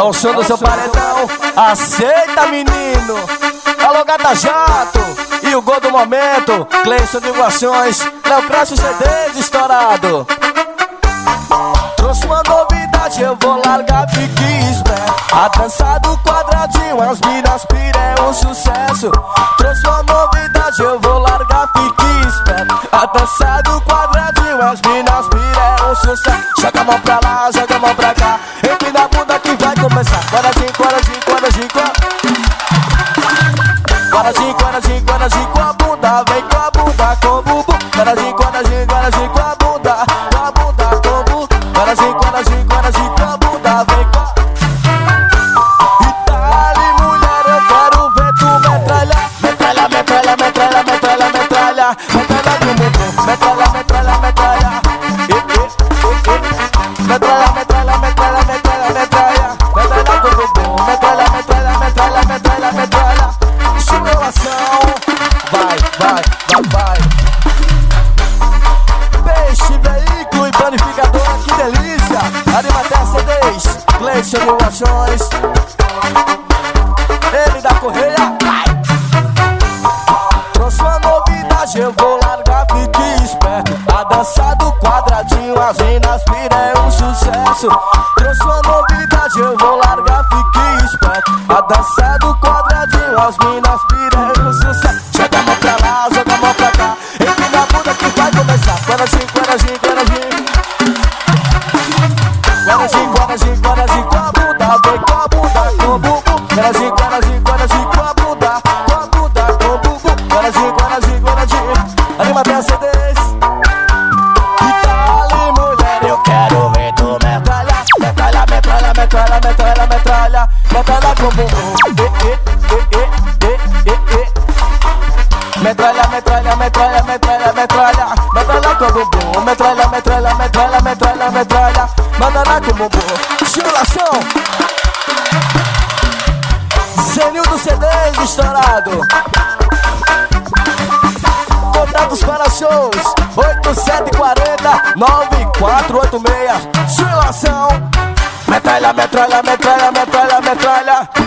o som do seu paredão. Aceita, menino. Alô, Gata Jato e o gol do momento. Cleison Divulgações, Léo Crasso, CDs estourado. Trouxe uma novidade, eu vou largar, fique esperto. A dança do quadradinho, as minas pira é um sucesso. Trouxe uma novidade, eu vou largar, fique esperto. A dança do quadradinho, as minas pira é um sucesso. Joga a mão pra lá, joga a mão pra cá. Entre na bunda que vai começar. Quadradinho, quadradinho, quadradinho, quadradinho, quadradinho, quadradinho com a bunda. Vem com a bunda, com o bumbum. Quadradinho, quadradinho, quadradinho com a bunda. Com a bunda, com o bumbum. Quadradinho, quadradinho, quadradinho com a bunda. Vem com a... Itália, mulher, eu quero ver tu metralhar. Metralha, metralha, metralha, metralha, metralha. Metralha com o bumbum. Metralha, metralha, metralha. Metralha, metralha, metralha, metralha, metralha. Metralha com o bumbum. Metralha, metralha, metralha, metralha, metralha. Simulação. Vai, vai, vai, vai. Peixe, veículo e panificador, que delícia. Animatel CDs, Cleison Divulgações. Ele da Correia, vai. Trouxe uma novidade, eu vou largar, fique esperto. A dança do quadradinho, as minas pira é um sucesso. Trouxe uma novidade, eu vou largar, fique esperto. A dança do quadradinho, as minas pira é um sucesso. Joga a mão pra lá, joga a mão pra cá. Entre na bunda que vai começar. Quadradinho, quadradinho, quadradinho. Quadradinho, quadradinho, quadradinho com a bunda. Vem com a bunda, com o bumbum. Quadradinho, quadradinho, quadradinho com a bunda. Com a bunda, com o bumbum. Quadradinho, quadradinho, quadradinho. Animatel CDs. Itália, mulher, eu quero ver tu metralha. Metralha, metralha, metralha, metralha, metralha. Metralha com o bumbum. Metralha, metralha, metralha, metralha, metralha. Metralha com o bumbum. Metralha, metralha, metralha, metralha, metralha. Metralha com o bumbum. Simulação. Zenildo CDs estourado. Contatos para shows 8740-9486. Simulação. Metralha, metralha, metralha, metralha, metralha.